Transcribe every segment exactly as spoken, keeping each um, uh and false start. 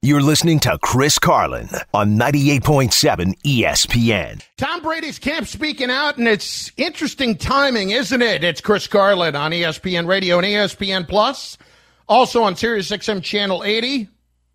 You're listening to Chris Carlin on ninety-eight point seven E S P N. Tom Brady's camp speaking out, and it's interesting timing, isn't it? It's Chris Carlin on E S P N Radio and E S P N Plus, also on Sirius X M Channel eighty,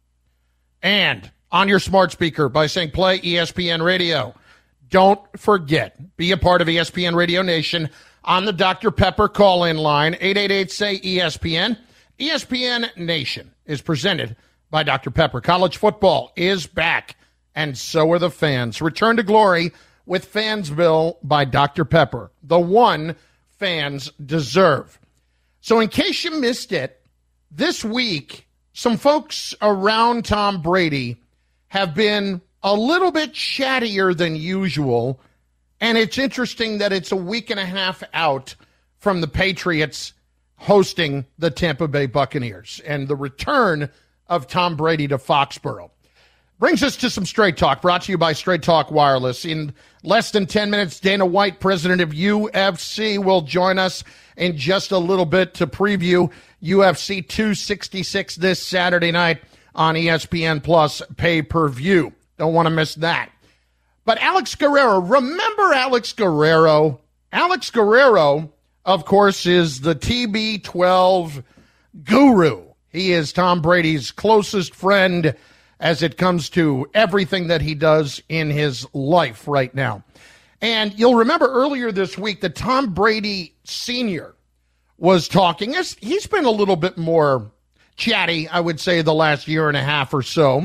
and on your smart speaker by saying play E S P N Radio. Don't forget, be a part of E S P N Radio Nation on the Doctor Pepper call-in line, eight eight eight, S A Y, E S P N. E S P N Nation is presented by Doctor Pepper. College football is back, and so are the fans. Return to glory with Fansville by Doctor Pepper, the one fans deserve. So in case you missed it, this week, some folks around Tom Brady have been a little bit chattier than usual, and it's interesting that it's a week and a half out from the Patriots hosting the Tampa Bay Buccaneers and the return of Tom Brady to Foxborough. Brings us to some Straight Talk, brought to you by Straight Talk Wireless. In less than ten minutes, Dana White, president of U F C, will join us in just a little bit to preview U F C two sixty-six this Saturday night on E S P N Plus pay-per-view. Don't want to miss that. But Alex Guerrero, remember Alex Guerrero? Alex Guerrero, of course, is the T B twelve guru. He is Tom Brady's closest friend as it comes to everything that he does in his life right now. And you'll remember earlier this week that Tom Brady Senior was talking. He's been a little bit more chatty, I would say, the last year and a half or so.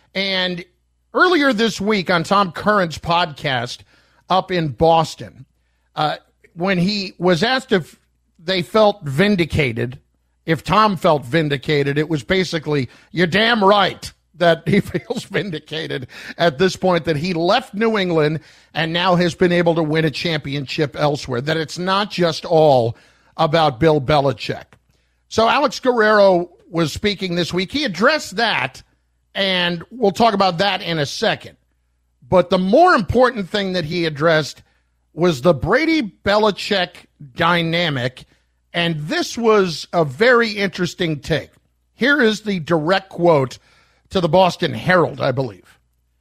And earlier this week on Tom Curran's podcast up in Boston, uh, when he was asked if they felt vindicated, if Tom felt vindicated, it was basically, you're damn right that he feels vindicated at this point, that he left New England and now has been able to win a championship elsewhere, that it's not just all about Bill Belichick. So Alex Guerrero was speaking this week. He addressed that, and we'll talk about that in a second. But the more important thing that he addressed was the Brady-Belichick dynamic, and this was a very interesting take. Here is the direct quote to the Boston Herald, I believe.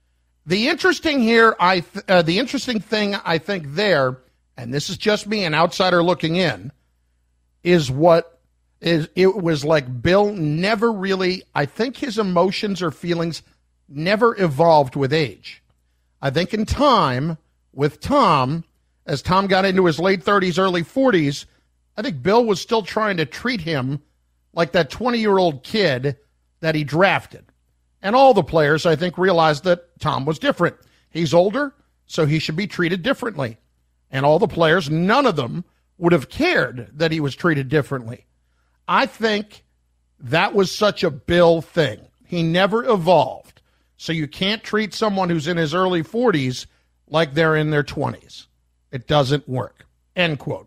The interesting here, I th- uh, the interesting thing I think there, and this is just me, an outsider looking in, is what is it was like Bill never really, I think his emotions or feelings never evolved with age. I think in time, with Tom, as Tom got into his late thirties, early forties, I think Bill was still trying to treat him like that twenty-year-old kid that he drafted. And all the players, I think, realized that Tom was different. He's older, so he should be treated differently. And all the players, none of them would have cared that he was treated differently. I think that was such a Bill thing. He never evolved. So you can't treat someone who's in his early forties like they're in their twenties. It doesn't work. End quote.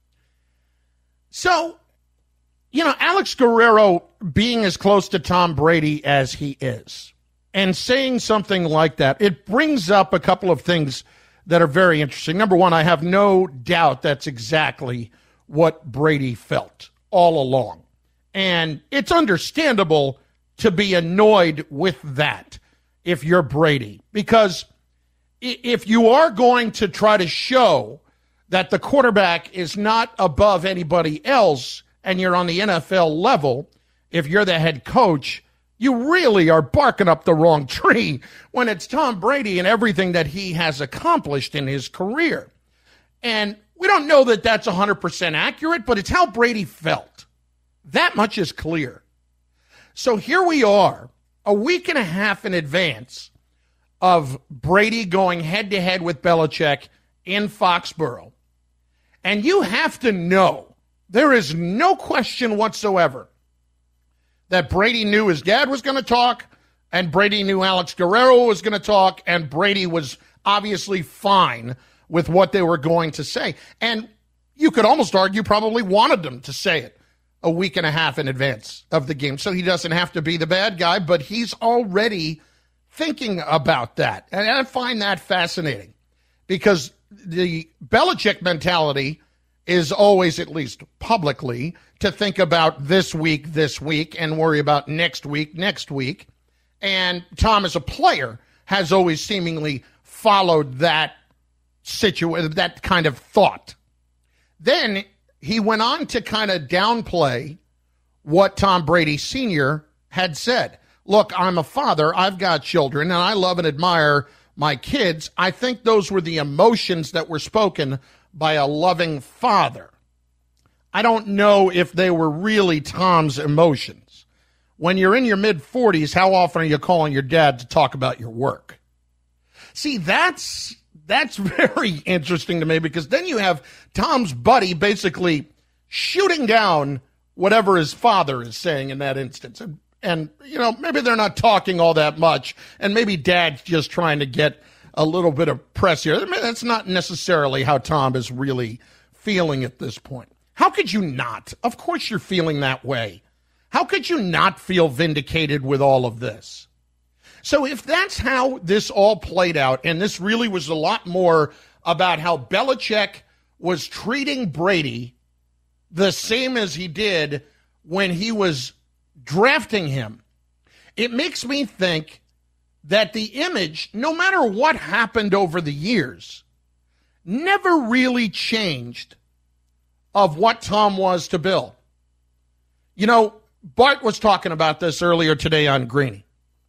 So, you know, Alex Guerrero being as close to Tom Brady as he is and saying something like that, it brings up a couple of things that are very interesting. Number one, I have no doubt that's exactly what Brady felt all along. And it's understandable to be annoyed with that if you're Brady, because if you are going to try to show that the quarterback is not above anybody else and you're on the N F L level, if you're the head coach, you really are barking up the wrong tree when it's Tom Brady and everything that he has accomplished in his career. And we don't know that that's one hundred percent accurate, but it's how Brady felt. That much is clear. So here we are, a week and a half in advance of Brady going head-to-head with Belichick in Foxborough. And you have to know, there is no question whatsoever that Brady knew his dad was going to talk, and Brady knew Alex Guerrero was going to talk, and Brady was obviously fine with what they were going to say. And you could almost argue probably wanted them to say it a week and a half in advance of the game, so he doesn't have to be the bad guy, but he's already thinking about that. And I find that fascinating because the Belichick mentality is always, at least publicly, to think about this week, this week, and worry about next week, next week. And Tom, as a player, has always seemingly followed that situation, that kind of thought. Then he went on to kind of downplay what Tom Brady Senior had said. Look, I'm a father. I've got children, and I love and admire my kids. I think those were the emotions that were spoken by a loving father. I don't know if they were really Tom's emotions. When you're in your mid-forties, how often are you calling your dad to talk about your work? See, that's that's very interesting to me, because then you have Tom's buddy basically shooting down whatever his father is saying in that instance. And, and, you know, maybe they're not talking all that much, and maybe dad's just trying to get a little bit of press here. I mean, that's not necessarily how Tom is really feeling at this point. How could you not? Of course you're feeling that way. How could you not feel vindicated with all of this? So if that's how this all played out, and this really was a lot more about how Belichick was treating Brady the same as he did when he was drafting him, it makes me think that the image, no matter what happened over the years, never really changed of what Tom was to Bill. You know, Bart was talking about this earlier today on Greeny,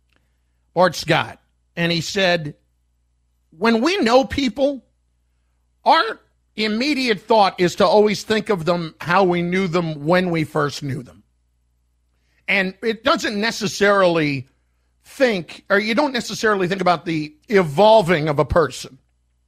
Bart Scott, and he said, when we know people, our immediate thought is to always think of them how we knew them when we first knew them. And it doesn't necessarily think, or you don't necessarily think about the evolving of a person.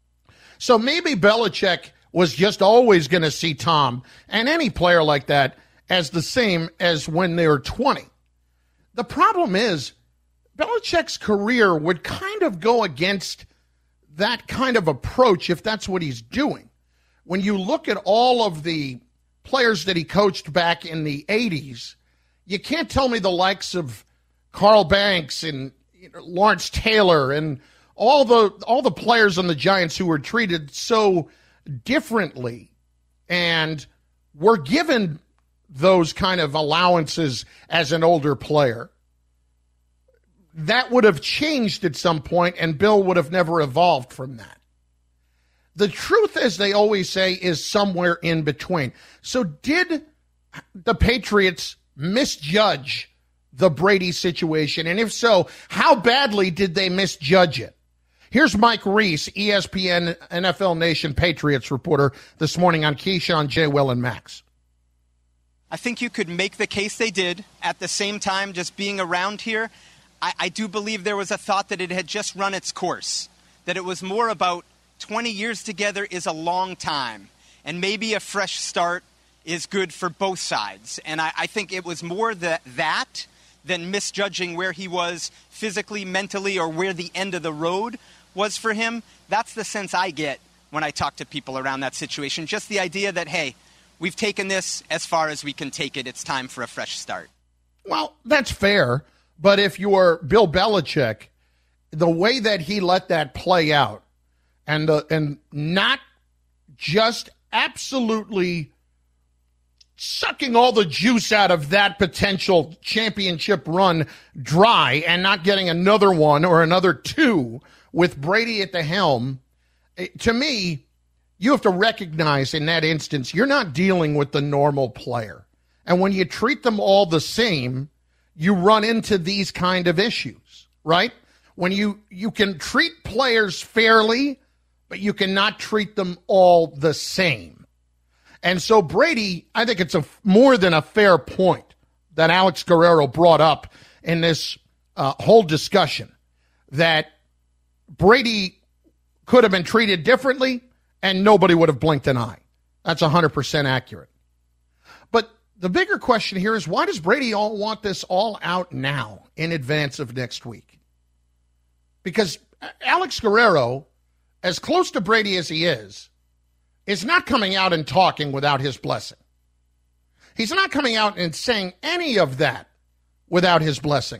So maybe Belichick was just always going to see Tom and any player like that as the same as when they were twenty. The problem is, Belichick's career would kind of go against that kind of approach if that's what he's doing. When you look at all of the players that he coached back in the eighties, you can't tell me the likes of Carl Banks and you know, Lawrence Taylor and all the all the players on the Giants who were treated so differently and were given those kind of allowances as an older player. That would have changed at some point, and Bill would have never evolved from that. The truth, as they always say, is somewhere in between. So did the Patriots misjudge the Brady situation? And if so, how badly did they misjudge it? Here's Mike Reese, E S P N N F L Nation Patriots reporter, this morning on Keyshawn, J. Will, and Max. I think you could make the case they did. At the same time, just being around here, I, I do believe there was a thought that it had just run its course, that it was more about twenty years together is a long time, and maybe a fresh start is good for both sides. And I, I think it was more the, that than misjudging where he was physically, mentally, or where the end of the road was for him. That's the sense I get when I talk to people around that situation. Just the idea that, hey, we've taken this as far as we can take it. It's time for a fresh start. Well, that's fair. But if you're Bill Belichick, the way that he let that play out and uh, and not just absolutely sucking all the juice out of that potential championship run dry and not getting another one or another two with Brady at the helm, it, to me, you have to recognize in that instance, you're not dealing with the normal player. And when you treat them all the same, you run into these kind of issues, right? When you, you can treat players fairly, but you cannot treat them all the same. And so Brady, I think it's a more than a fair point that Alex Guerrero brought up in this uh, whole discussion, that Brady could have been treated differently and nobody would have blinked an eye. That's one hundred percent accurate. But the bigger question here is, why does Brady all want this all out now in advance of next week? Because Alex Guerrero, as close to Brady as he is, is not coming out and talking without his blessing. He's not coming out and saying any of that without his blessing.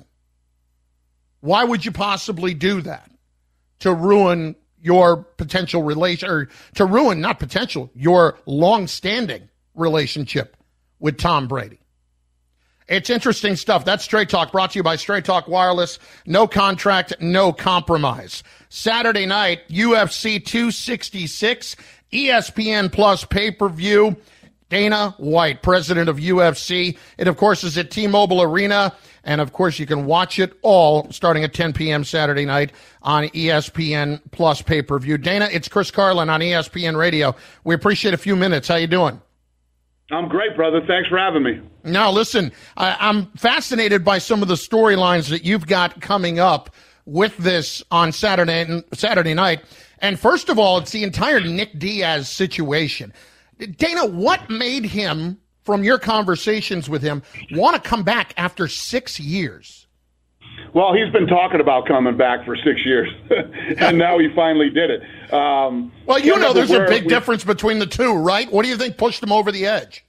Why would you possibly do that? To ruin your potential relation, or to ruin, not potential, your long-standing relationship with Tom Brady. It's interesting stuff. That's Straight Talk, brought to you by Straight Talk Wireless. No contract, no compromise. Saturday night, U F C two sixty-six, E S P N Plus pay-per-view. Dana White, president of U F C. It, of course, is at T-Mobile Arena. And, of course, you can watch it all starting at ten p.m. Saturday night on E S P N Plus pay-per-view. Dana, it's Chris Carlin on E S P N Radio. We appreciate a few minutes. How you doing? I'm great, brother. Thanks for having me. Now, listen, I, I'm fascinated by some of the storylines that you've got coming up with this on Saturday Saturday night. And first of all, it's the entire Nick Diaz situation. Dana, what made him, from your conversations with him, want to come back after six years? Well, he's been talking about coming back for six years, and now he finally did it. Um, well, you know there's a big we, difference between the two, right? What do you think pushed him over the edge?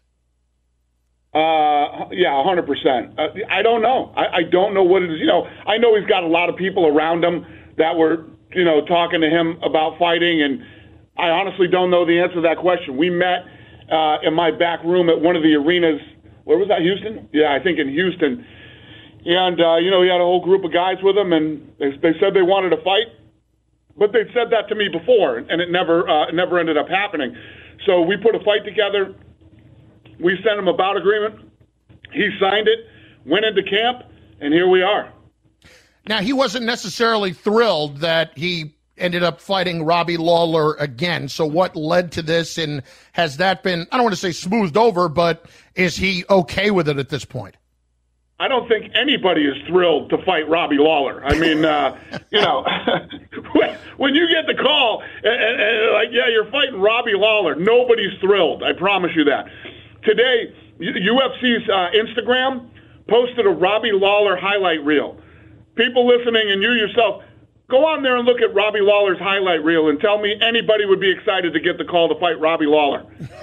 Uh, yeah, one hundred percent. Uh, I don't know. I, I don't know what it is. You know, I know he's got a lot of people around him that were, you know, talking to him about fighting, and I honestly don't know the answer to that question. We met uh, in my back room at one of the arenas. Where was that, Houston? Yeah, I think in Houston. And, uh, you know, he had a whole group of guys with him, and they, they said they wanted to fight. But they'd said that to me before, and it never uh, never ended up happening. So we put a fight together. We sent him a bout agreement. He signed it, went into camp, and here we are. Now, he wasn't necessarily thrilled that he ended up fighting Robbie Lawler again. So what led to this, and has that been, I don't want to say smoothed over, but is he okay with it at this point? I don't think anybody is thrilled to fight Robbie Lawler. I mean, uh, you know, when you get the call, and, and, and like, yeah, you're fighting Robbie Lawler, nobody's thrilled. I promise you that. Today, U F C's uh, Instagram posted a Robbie Lawler highlight reel. People listening and you yourself, go on there and look at Robbie Lawler's highlight reel and tell me anybody would be excited to get the call to fight Robbie Lawler.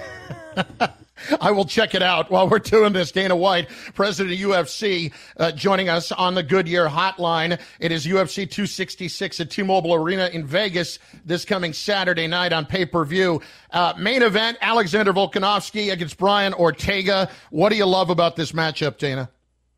I will check it out while we're doing this. Dana White, president of U F C, uh, joining us on the Goodyear Hotline. It is U F C two sixty-six at T-Mobile Arena in Vegas this coming Saturday night on pay-per-view. Uh, main event, Alexander Volkanovski against Brian Ortega. What do you love about this matchup, Dana?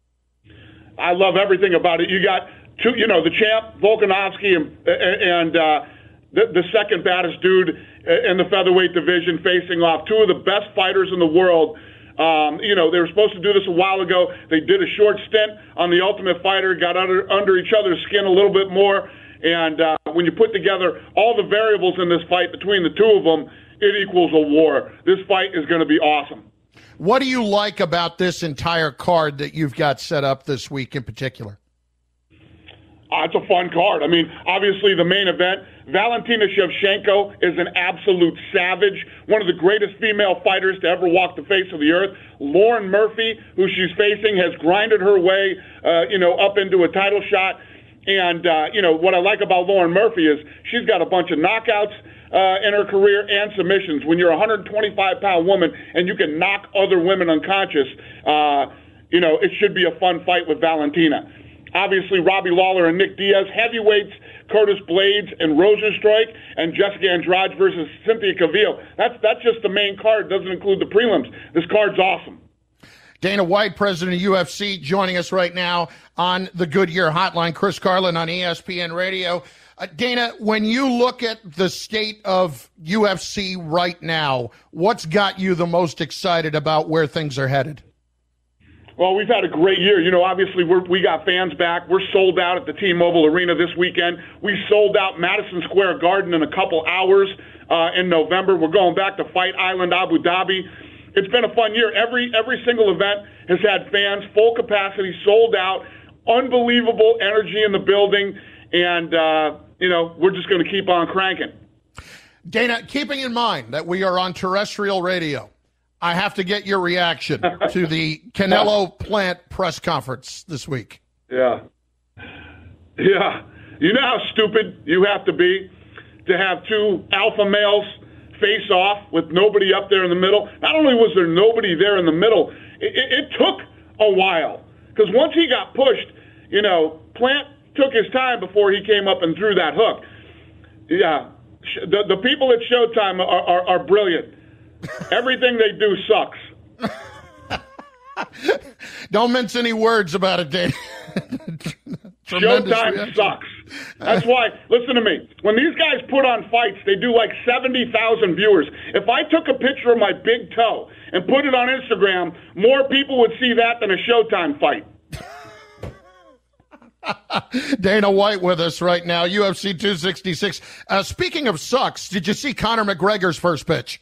I love everything about it. You got two, you know, the champ, Volkanovski, and, and uh, the, the second baddest dude in the featherweight division, facing off two of the best fighters in the world. Um, you know, they were supposed to do this a while ago. They did a short stint on The Ultimate Fighter, got under, under each other's skin a little bit more. And uh, when you put together all the variables in this fight between the two of them, it equals a war. This fight is going to be awesome. What do you like about this entire card that you've got set up this week in particular? Uh, it's a fun card. I mean, obviously the main event, Valentina Shevchenko is an absolute savage, one of the greatest female fighters to ever walk the face of the earth. Lauren Murphy, who she's facing, has grinded her way, uh, you know, up into a title shot. And, uh, you know, what I like about Lauren Murphy is she's got a bunch of knockouts uh, in her career and submissions. When you're a one hundred twenty-five pound woman and you can knock other women unconscious, uh, you know, it should be a fun fight with Valentina. Obviously, Robbie Lawler and Nick Diaz, heavyweights, Curtis Blades and Rosenstrike, and Jessica Andrade versus Cynthia Calvillo. That's that's just the main card. Doesn't include the prelims. This card's awesome. Dana White, president of U F C, joining us right now on the Goodyear Hotline. Chris Carlin on E S P N Radio. Uh, Dana, when you look at the state of U F C right now, what's got you the most excited about where things are headed? Well, we've had a great year. You know, obviously we're, we got fans back. We're sold out at the T-Mobile Arena this weekend. We sold out Madison Square Garden in a couple hours uh, in November. We're going back to Fight Island, Abu Dhabi. It's been a fun year. Every every single event has had fans, full capacity, sold out, unbelievable energy in the building, and, uh, you know, we're just going to keep on cranking. Dana, keeping in mind that we are on terrestrial radio, I have to get your reaction to the Canelo Plant press conference this week. Yeah. Yeah. You know how stupid you have to be to have two alpha males face off with nobody up there in the middle? Not only was there nobody there in the middle, it, it, it took a while. Because once he got pushed, you know, Plant took his time before he came up and threw that hook. Yeah. The, the people at Showtime are, are, are brilliant. Everything they do sucks. Don't mince any words about it, Dana. Showtime reaction. sucks. That's why, listen to me, when these guys put on fights, they do like seventy thousand viewers. If I took a picture of my big toe and put it on Instagram, more people would see that than a Showtime fight. Dana White with us right now, U F C two sixty-six. Uh, speaking of sucks, did you see Conor McGregor's first pitch?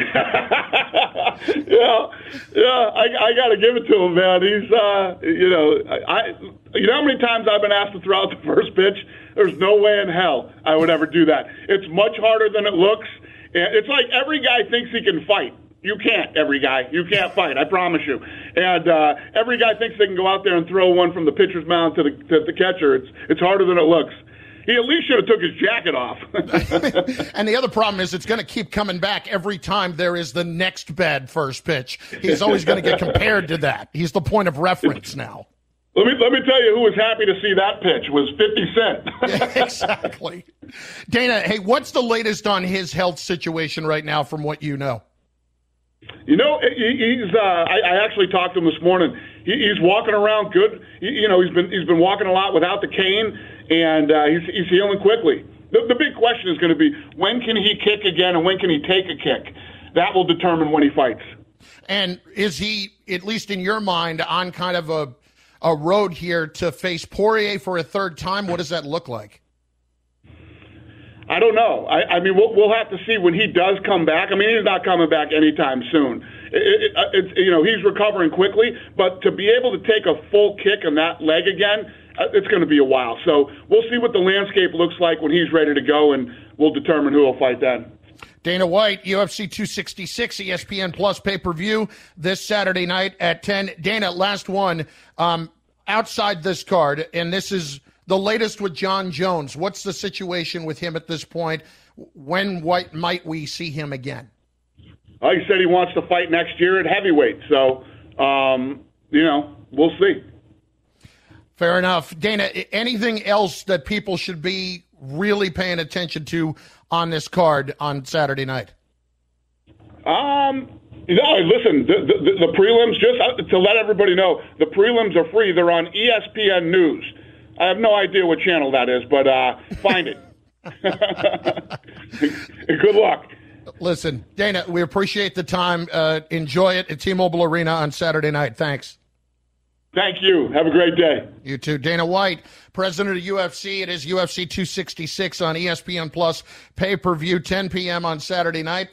yeah, yeah, I, I got to give it to him, man. He's, uh, you know, I, you know how many times I've been asked to throw out the first pitch? There's no way in hell I would ever do that. It's much harder than it looks. It's like every guy thinks he can fight. You can't, every guy. You can't fight, I promise you. And uh, every guy thinks they can go out there and throw one from the pitcher's mound to the, to the catcher. It's it's harder than it looks. He at least should have took his jacket off. And the other problem is it's going to keep coming back every time there is the next bad first pitch. He's always going to get compared to that. He's the point of reference now. Let me let me tell you who was happy to see that pitch was fifty Cent. Yeah, exactly. Dana, hey, what's the latest on his health situation right now from what you know? You know, he's. Uh, I, I actually talked to him this morning. He, he's walking around good. He, you know, he's been he's been walking a lot without the cane, and uh, he's he's healing quickly. The, the big question is going to be when can he kick again, and when can he take a kick? That will determine when he fights. And is he, at least in your mind, on kind of a a road here to face Poirier for a third time? What does that look like? I don't know. I, I mean, we'll, we'll have to see when he does come back. I mean, he's not coming back anytime soon. It, it, it's, you know, he's recovering quickly, but to be able to take a full kick on that leg again, it's going to be a while. So we'll see what the landscape looks like when he's ready to go, and we'll determine who will fight then. Dana White, U F C two sixty-six, E S P N Plus pay-per-view this Saturday night at ten. Dana, last one, um, outside this card, and this is the latest with John Jones. What's the situation with him at this point? When White might we see him again? Oh, he said he wants to fight next year at heavyweight. So, um, you know, we'll see. Fair enough. Dana, anything else that people should be really paying attention to on this card on Saturday night? Um, no, listen, the, the, the prelims, just to let everybody know, the prelims are free. They're on E S P N News. I have no idea what channel that is, but uh, find it. Good luck. Listen, Dana, we appreciate the time. Uh, enjoy it at T-Mobile Arena on Saturday night. Thanks. Thank you. Have a great day. You too. Dana White, president of U F C. It is U F C two sixty-six on E S P N Plus pay-per-view, ten p.m. on Saturday night.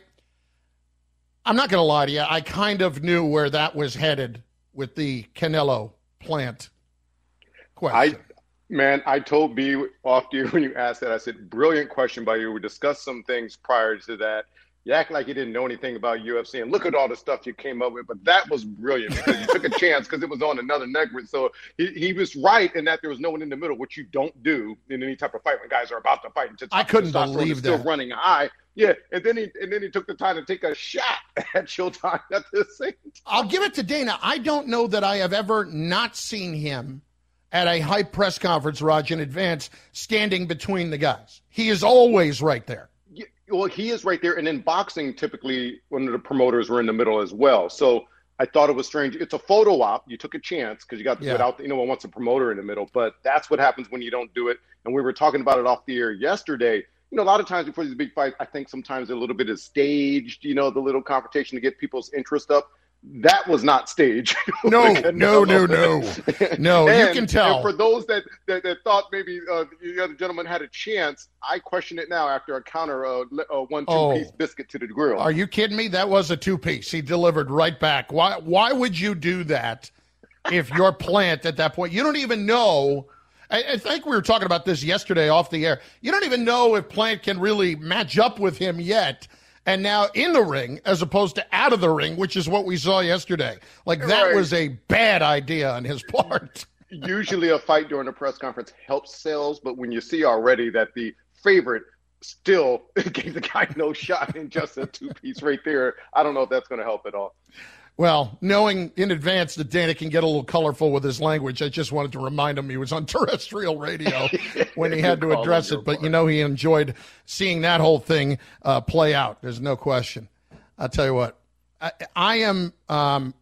I'm not going to lie to you. I kind of knew where that was headed with the Canelo plant question. I, man, I told B off to you when you asked that. I said, brilliant question by you. We discussed some things prior to that. You act like you didn't know anything about U F C, and look at all the stuff you came up with. But that was brilliant because you took a chance because it was on another network. So he, he was right in that there was no one in the middle, which you don't do in any type of fight when guys are about to fight. And I couldn't believe still that. Still running high. Yeah, and then he and then he took the time to take a shot at Showtime at the same time. I'll give it to Dana. I don't know that I have ever not seen him at a hype press conference, Raj, in advance, standing between the guys. He is always right there. Yeah, well, he is right there. And in boxing, typically, one of the promoters were in the middle as well. So I thought it was strange. It's a photo op. You took a chance because you got to yeah. put out, you know, one wants a promoter in the middle. But that's what happens when you don't do it. And we were talking about it off the air yesterday. You know, a lot of times before these big fights, I think sometimes a little bit is staged, you know, the little confrontation to get people's interest up. That was not staged. No, no, no, no. No, and, you can tell. And for those that, that, that thought maybe uh, the other gentleman had a chance, I question it now after a counter uh, uh, one two-piece oh, biscuit to the grill. Are you kidding me? That was a two-piece. He delivered right back. Why, why would you do that if you're Plant at that point? You don't even know. I, I think we were talking about this yesterday off the air. You don't even know if Plant can really match up with him yet. And now in the ring, as opposed to out of the ring, which is what we saw yesterday. Like, that right. was a bad idea on his part. Usually a fight during a press conference helps sales, but when you see already that the favorite still gave the guy no shot in just a two-piece right there, I don't know if that's going to help at all. Well, knowing in advance that Dana can get a little colorful with his language, I just wanted to remind him he was on terrestrial radio when he had to address it. But, you know, he enjoyed seeing that whole thing uh, play out. There's no question. I'll tell you what, I, I am um,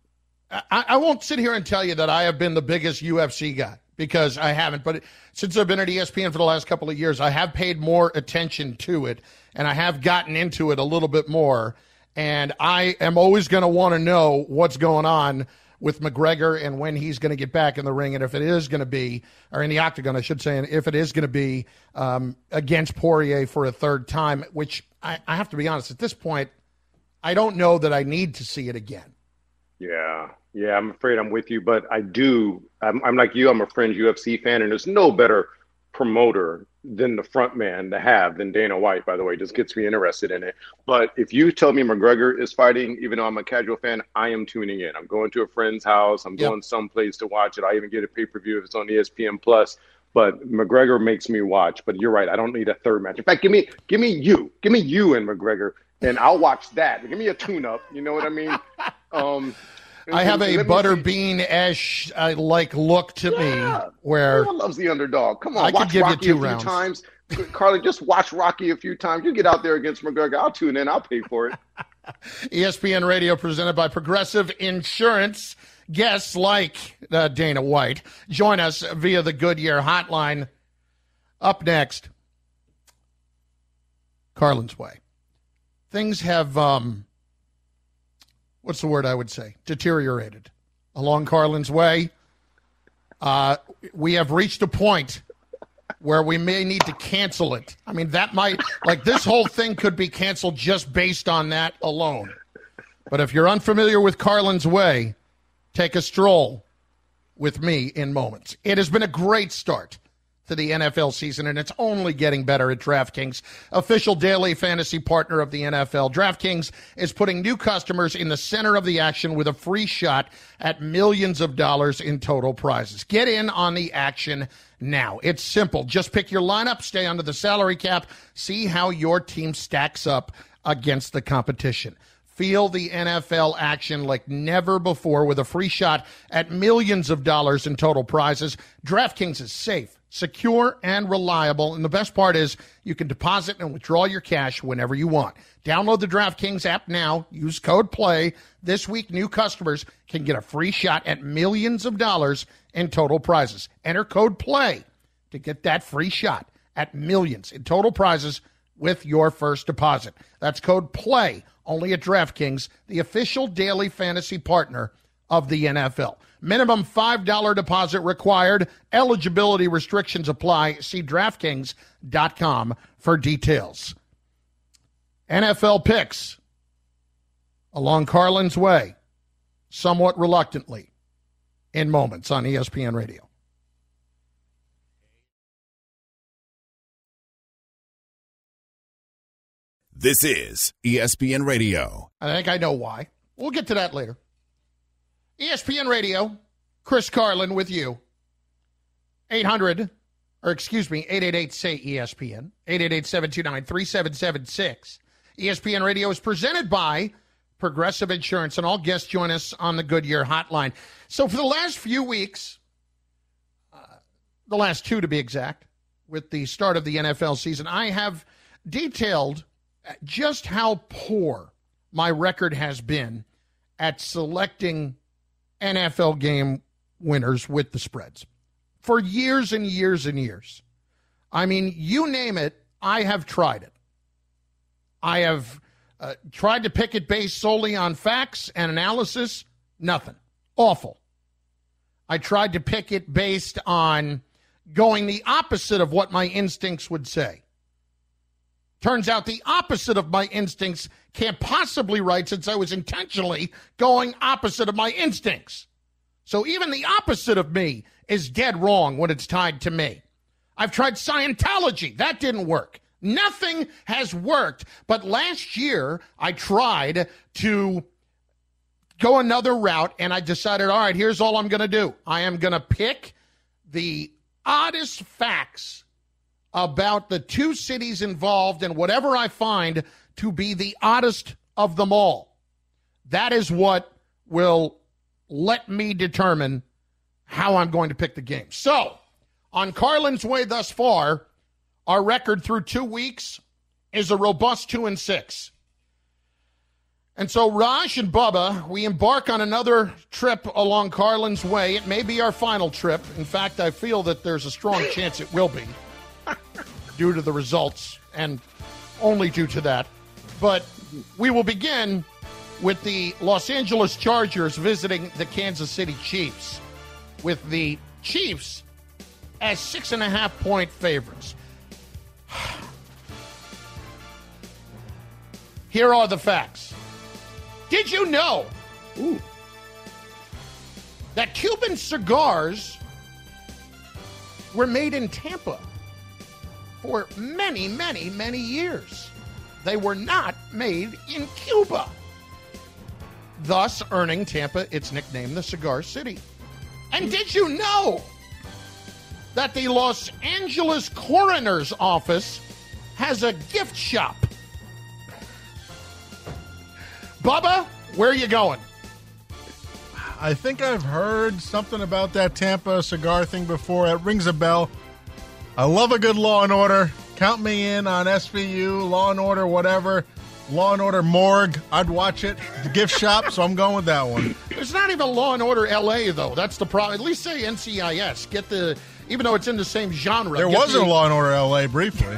I, I won't sit here and tell you that I have been the biggest U F C guy, because I haven't. But since I've been at E S P N for the last couple of years, I have paid more attention to it, and I have gotten into it a little bit more. And I am always going to want to know what's going on with McGregor and when he's going to get back in the ring, and if it is going to be, or in the octagon, I should say, and if it is going to be um, against Poirier for a third time, which I, I have to be honest, at this point, I don't know that I need to see it again. Yeah, yeah, I'm afraid I'm with you, but I do. I'm, I'm like you. I'm a fringe U F C fan, and there's no better promoter than the front man to have than Dana White, by the way. Just gets me interested in it. But if you tell me McGregor is fighting, even though I'm a casual fan, I am tuning in. I'm going to a friend's house. I'm yep. going someplace to watch it. I even get a pay-per-view if it's on E S P N Plus. But McGregor makes me watch. But you're right. I don't need a third match. In fact, give me give me you. Give me you and McGregor, and I'll watch that. Give me a tune-up. You know what I mean? Um, I have a Butterbean-esh uh, like look to yeah. me where everyone loves the underdog. Come on, I watch could give Rocky you two a few rounds. times. Carly, just watch Rocky a few times. You get out there against McGregor, I'll tune in. I'll pay for it. E S P N Radio presented by Progressive Insurance. Guests like uh, Dana White join us via the Goodyear hotline. Up next, Carlin's Way. Things have, um, what's the word I would say, deteriorated along Carlin's Way. Uh, we have reached a point where we may need to cancel it. I mean, that might, like, this whole thing could be canceled just based on that alone. But if you're unfamiliar with Carlin's Way, take a stroll with me in moments. It has been a great start to the N F L season, and it's only getting better at DraftKings, official daily fantasy partner of the N F L. DraftKings is putting new customers in the center of the action with a free shot at millions of dollars in total prizes. Get in on the action now. It's simple. Just pick your lineup, stay under the salary cap, see how your team stacks up against the competition. Feel the N F L action like never before with a free shot at millions of dollars in total prizes. DraftKings is safe, secure, and reliable. And the best part is you can deposit and withdraw your cash whenever you want. Download the DraftKings app now. Use code PLAY. This week, new customers can get a free shot at millions of dollars in total prizes. Enter code PLAY to get that free shot at millions in total prizes with your first deposit. That's code PLAY, only at DraftKings, the official daily fantasy partner of the N F L. Minimum five dollars deposit required. Eligibility restrictions apply. See DraftKings dot com for details. N F L picks along Carlin's Way, somewhat reluctantly, in moments on E S P N Radio. This is E S P N Radio. I think I know why. We'll get to that later. E S P N Radio, Chris Carlin with you. eight hundred, or excuse me, eight eight eight, say E S P N, eight eight eight, seven two nine, three seven seven six. E S P N Radio is presented by Progressive Insurance, and all guests join us on the Goodyear hotline. So for the last few weeks, uh, the last two to be exact, with the start of the N F L season, I have detailed just how poor my record has been at selecting N F L game winners with the spreads for years and years and years. I mean, you name it, I have tried it. I have uh, tried to pick it based solely on facts and analysis. Nothing. Awful. I tried to pick it based on going the opposite of what my instincts would say. Turns out the opposite of my instincts can't possibly right, since I was intentionally going opposite of my instincts. So even the opposite of me is dead wrong when it's tied to me. I've tried Scientology. That didn't work. Nothing has worked. But last year, I tried to go another route, and I decided, all right, here's all I'm going to do. I am going to pick the oddest facts about the two cities involved, and whatever I find to be the oddest of them all. That is what will let me determine how I'm going to pick the game. So, on Carlin's Way thus far, our record through two weeks is a robust two and six. And so Raj and Bubba, we embark on another trip along Carlin's Way. It may be our final trip. In fact, I feel that there's a strong chance it will be due to the results and only due to that. But we will begin with the Los Angeles Chargers visiting the Kansas City Chiefs, with the Chiefs as six and a half point favorites. Here are the facts. Did you know Ooh. that Cuban cigars were made in Tampa for many, many, many years? They were not made in Cuba, thus earning Tampa its nickname, the Cigar City. And did you know that the Los Angeles Coroner's Office has a gift shop? Bubba, where are you going? I think I've heard something about that Tampa cigar thing before. It rings a bell. I love a good Law and Order. Count me in on S V U, Law and Order, whatever. Law and Order Morgue. I'd watch it. The gift shop, so I'm going with that one. There's not even Law and Order L A, though. That's the problem. At least say N C I S. Get the, even though it's in the same genre. There was the, a Law and Order L A briefly.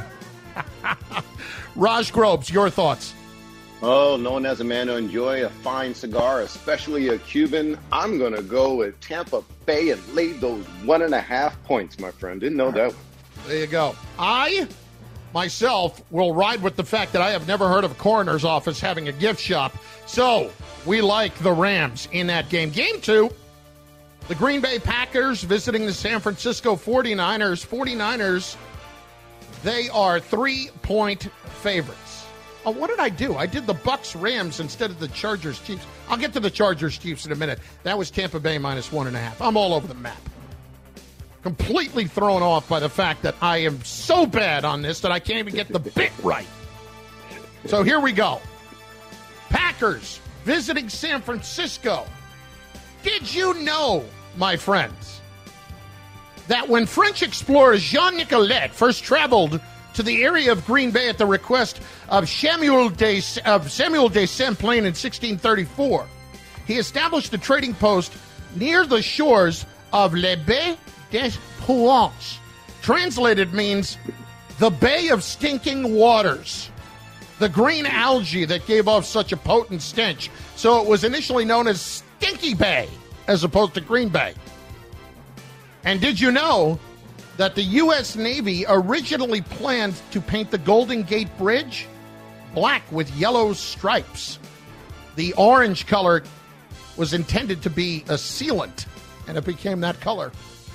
Raj Grobes, your thoughts? Oh, known as a man to enjoy a fine cigar, especially a Cuban, I'm going to go with Tampa Bay and lay those one and a half points, my friend. Didn't know that. There you go. I, myself, will ride with the fact that I have never heard of a coroner's office having a gift shop. So we like the Rams in that game. Game two, the Green Bay Packers visiting the San Francisco forty-niners. forty-niners, they are three-point favorites. Oh, what did I do? I did the Bucks Rams instead of the Chargers Chiefs. I'll get to the Chargers Chiefs in a minute. That was Tampa Bay minus one and a half. I'm all over the map. Completely thrown off by the fact that I am so bad on this that I can't even get the bit right. So here we go. Packers visiting San Francisco. Did you know, my friends, that when French explorer Jean Nicolet first traveled to the area of Green Bay at the request of Samuel de, of Samuel de Champlain in sixteen thirty-four, he established a trading post near the shores of Le Bay des Puants. Translated means the Bay of Stinking Waters. The green algae that gave off such a potent stench. So it was initially known as Stinky Bay as opposed to Green Bay. And did you know that the U S Navy originally planned to paint the Golden Gate Bridge black with yellow stripes? The orange color was intended to be a sealant, and it became that color.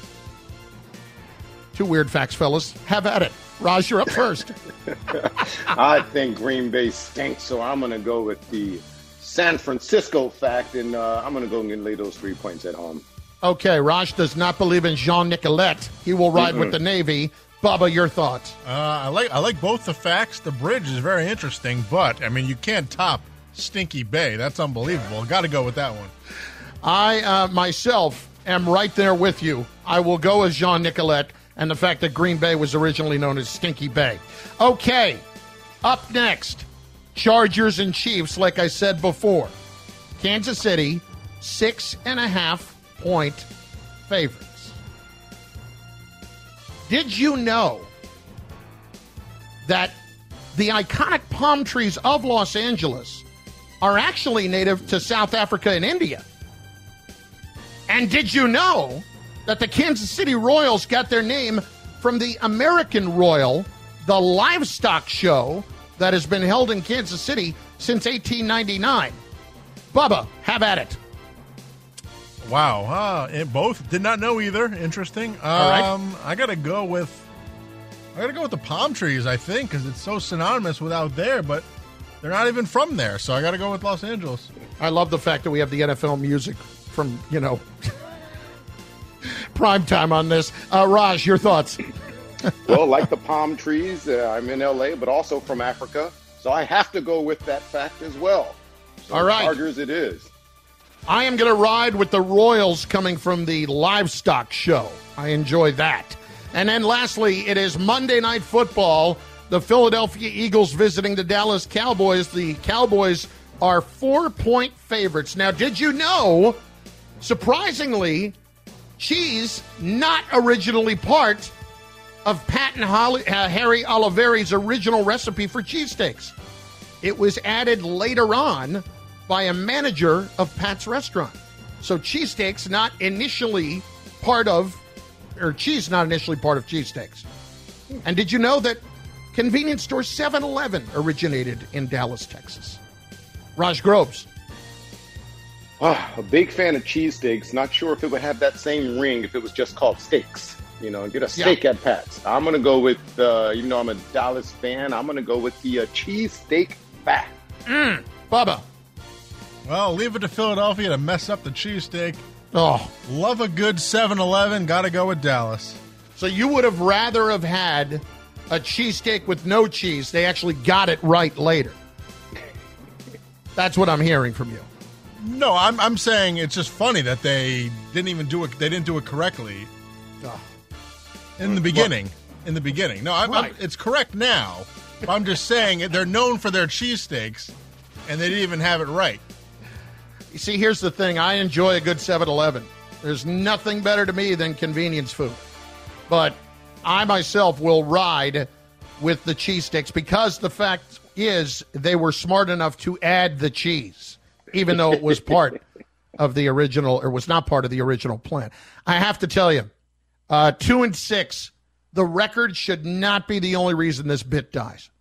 Two weird facts, fellas. Have at it. Raj, you're up first. I think Green Bay stinks, so I'm going to go with the San Francisco fact, and uh, I'm going to go and lay those three points at home. Okay, Raj does not believe in Jean Nicolet. He will ride mm-hmm. with the Navy. Bubba, your thoughts? Uh, I like I like both the facts. The bridge is very interesting, but, I mean, you can't top Stinky Bay. That's unbelievable. Got to go with that one. I, uh, myself, am right there with you. I will go as Jean Nicolet and the fact that Green Bay was originally known as Stinky Bay. Okay, up next, Chargers and Chiefs, like I said before. Kansas City, six and a half point favorites. Did you know that the iconic palm trees of Los Angeles are actually native to South Africa and India? And did you know that the Kansas City Royals got their name from the American Royal, the livestock show that has been held in Kansas City since eighteen ninety-nine? Bubba, have at it. Wow, uh, it both did not know either. Interesting. Um, All right. I gotta go with, I gotta go with the palm trees. I think because it's so synonymous with out there, but they're not even from there. So I gotta go with Los Angeles. I love the fact that we have the N F L music from you know prime time on this. Uh, Raj, your thoughts? Well, like the palm trees, uh, I'm in L A, but also from Africa, so I have to go with that fact as well. So All right, Chargers, it is. I am going to ride with the Royals coming from the livestock show. I enjoy that. And then lastly, it is Monday Night Football. The Philadelphia Eagles visiting the Dallas Cowboys. The Cowboys are four-point favorites. Now, did you know, surprisingly, cheese not originally part of Pat and Holly, uh, Harry Oliveri's original recipe for cheesesteaks. It was added later on by a manager of Pat's restaurant. So cheesesteaks not initially part of, or cheese not initially part of cheesesteaks. And did you know that convenience store seven eleven originated in Dallas, Texas? Raj Groves. Oh, a big fan of cheesesteaks. Not sure if it would have that same ring if it was just called steaks. You know, get a steak yeah. at Pat's. I'm going to go with, uh, even though I'm a Dallas fan, I'm going to go with the uh, cheesesteak fat. Mm, Bubba. Well, leave it to Philadelphia to mess up the cheesesteak. Oh. Love a good seven eleven. Got to go with Dallas. So you would have rather have had a cheesesteak with no cheese. They actually got it right later. That's what I'm hearing from you. No, I'm I'm saying it's just funny that they didn't even do it. They didn't do it correctly oh. in the beginning. What? In the beginning, no, I'm, right. I'm, it's correct now. But I'm just saying they're known for their cheesesteaks, and they didn't even have it right. You see, here's the thing: I enjoy a good seven eleven. There's nothing better to me than convenience food, but I myself will ride with the cheesesteaks because the fact is they were smart enough to add the cheese, even though it was part of the original, or was not part of the original plan. I have to tell you, uh, two and six, the record should not be the only reason this bit dies.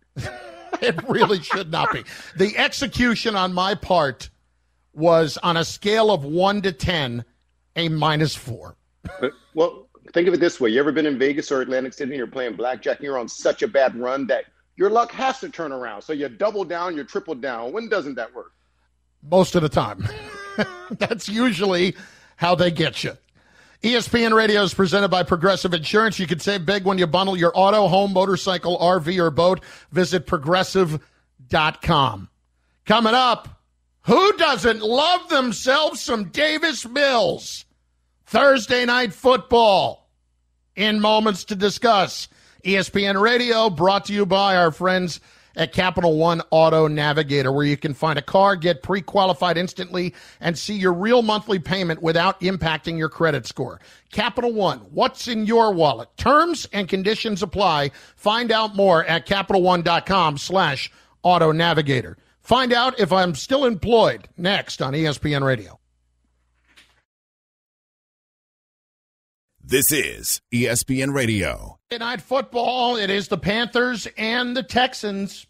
It really should not be. The execution on my part was on a scale of one to ten, a minus four. Well, think of it this way. You ever been in Vegas or Atlantic City and you're playing blackjack and you're on such a bad run that your luck has to turn around. So you double down, you triple down. When doesn't that work? Most of the time. That's usually how they get you. E S P N Radio is presented by Progressive Insurance. You can save big when you bundle your auto, home, motorcycle, R V, or boat. Visit progressive dot com. Coming up, who doesn't love themselves some Davis Mills? Thursday night football. In moments to discuss. E S P N Radio brought to you by our friends at Capital One Auto Navigator, where you can find a car, get pre-qualified instantly, and see your real monthly payment without impacting your credit score. Capital One, what's in your wallet? Terms and conditions apply. Find out more at Capital One dot com slash Auto Navigator. Find out if I'm still employed next on E S P N Radio. This is E S P N Radio. Thursday night football, it is the Panthers and the Texans.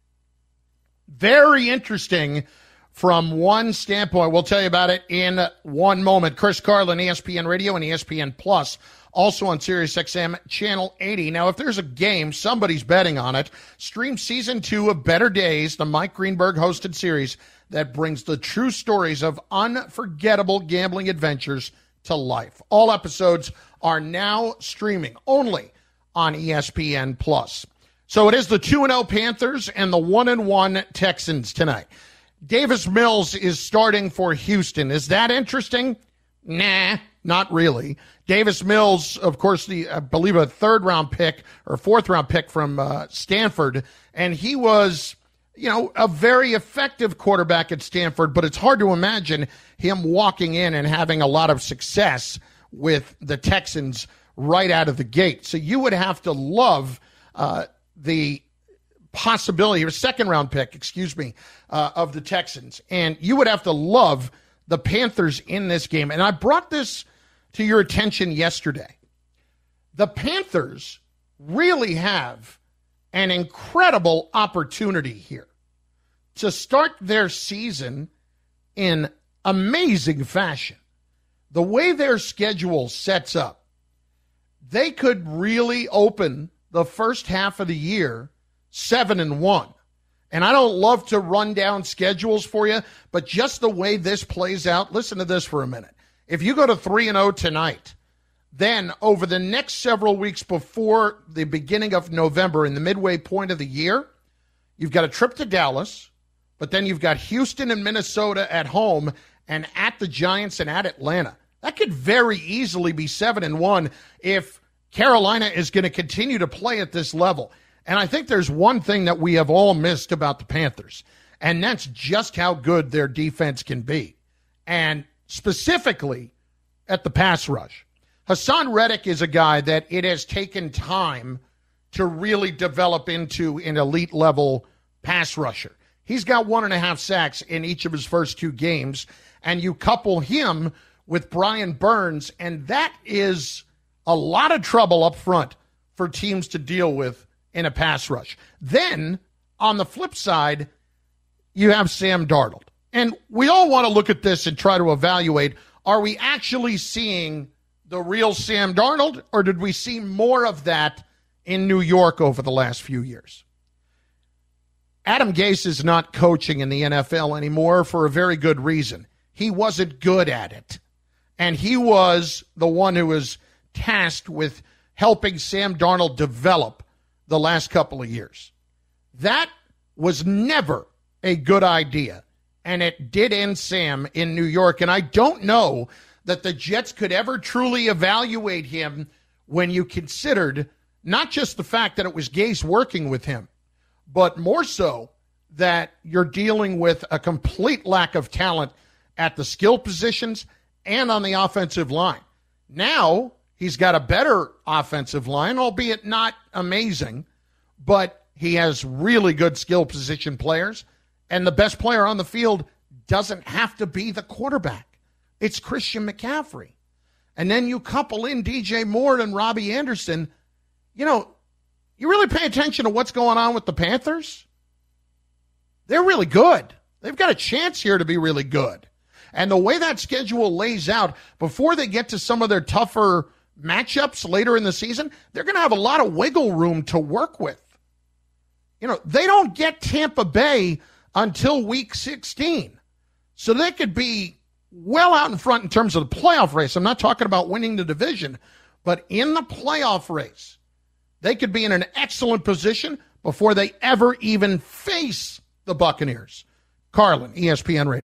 Very interesting from one standpoint. We'll tell you about it in one moment. Chris Carlin, E S P N Radio and E S P N Plus, also on Sirius X M Channel eighty. Now, if there's a game, somebody's betting on it. Stream Season two of Better Days, the Mike Greenberg-hosted series that brings the true stories of unforgettable gambling adventures to life. All episodes are now streaming only on E S P N Plus. So it is the two and oh Panthers and the one and one Texans tonight. Davis Mills is starting for Houston. Is that interesting? Nah, not really. Davis Mills, of course, the I believe a third-round pick or fourth-round pick from uh, Stanford, and he was, you know, a very effective quarterback at Stanford, but it's hard to imagine him walking in and having a lot of success with the Texans right out of the gate. So you would have to love uh, the possibility, or second-round pick, excuse me, uh, of the Texans. And you would have to love the Panthers in this game. And I brought this to your attention yesterday. The Panthers really have an incredible opportunity here to start their season in amazing fashion. The way their schedule sets up, they could really open the first half of the year seven and one. And I don't love to run down schedules for you, but just the way this plays out, listen to this for a minute. If you go to three and oh tonight, then over the next several weeks before the beginning of November, in the midway point of the year, you've got a trip to Dallas, but then you've got Houston and Minnesota at home and at the Giants and at Atlanta. That could very easily be seven and one if Carolina is going to continue to play at this level. And I think there's one thing that we have all missed about the Panthers, And that's just how good their defense can be. And specifically at the pass rush. Hassan Reddick is a guy that it has taken time to really develop into an elite level pass rusher. He's got one and a half sacks in each of his first two games, and you couple him with Brian Burns, and that is a lot of trouble up front for teams to deal with in a pass rush. Then, on the flip side, you have Sam Darnold. And we all want to look at this and try to evaluate, are we actually seeing the real Sam Darnold, or did we see more of that in New York over the last few years? Adam Gase is not coaching in the N F L anymore for a very good reason. He wasn't good at it. And he was the one who was tasked with helping Sam Darnold develop the last couple of years. That was never a good idea. And it did end Sam in New York. And I don't know that the Jets could ever truly evaluate him when you considered not just the fact that it was Gase working with him, but more so that you're dealing with a complete lack of talent at the skill positions and on the offensive line. Now he's got a better offensive line, albeit not amazing, but he has really good skill position players, and the best player on the field doesn't have to be the quarterback. It's Christian McCaffrey. And then you couple in D J Moore and Robbie Anderson. You know, you really pay attention to what's going on with the Panthers? They're really good. They've got a chance here to be really good. And the way that schedule lays out, before they get to some of their tougher matchups later in the season, they're going to have a lot of wiggle room to work with. You know, they don't get Tampa Bay until week sixteen. So they could be well out in front in terms of the playoff race. I'm not talking about winning the division, but in the playoff race, they could be in an excellent position before they ever even face the Buccaneers. Carlin, E S P N Radio.